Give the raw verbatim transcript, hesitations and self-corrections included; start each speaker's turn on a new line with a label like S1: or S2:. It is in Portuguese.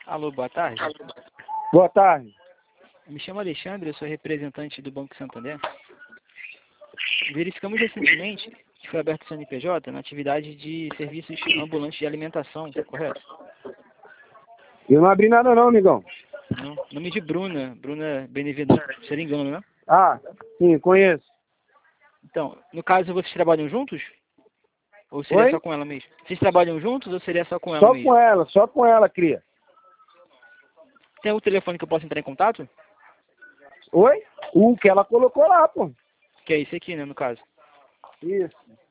S1: Alô, boa tarde.
S2: Boa tarde.
S1: Me chamo Alexandre, eu sou representante do Banco Santander. Verificamos recentemente que foi aberto o C N P J na atividade de serviços ambulantes de alimentação, correto?
S2: Eu não abri nada não, amigão.
S1: Não. Nome de Bruna, Bruna Benevenuto, seria engano, né?
S2: Ah, sim, conheço.
S1: Então, no caso, vocês trabalham juntos? Ou seria
S2: Oi?
S1: só com ela mesmo? Vocês trabalham juntos ou seria só com ela
S2: Só
S1: mesmo?
S2: com ela, só com ela, cria.
S1: Tem algum telefone que eu possa entrar em contato?
S2: Oi? O que ela colocou lá, pô.
S1: Que é esse aqui, né, no caso.
S2: Isso.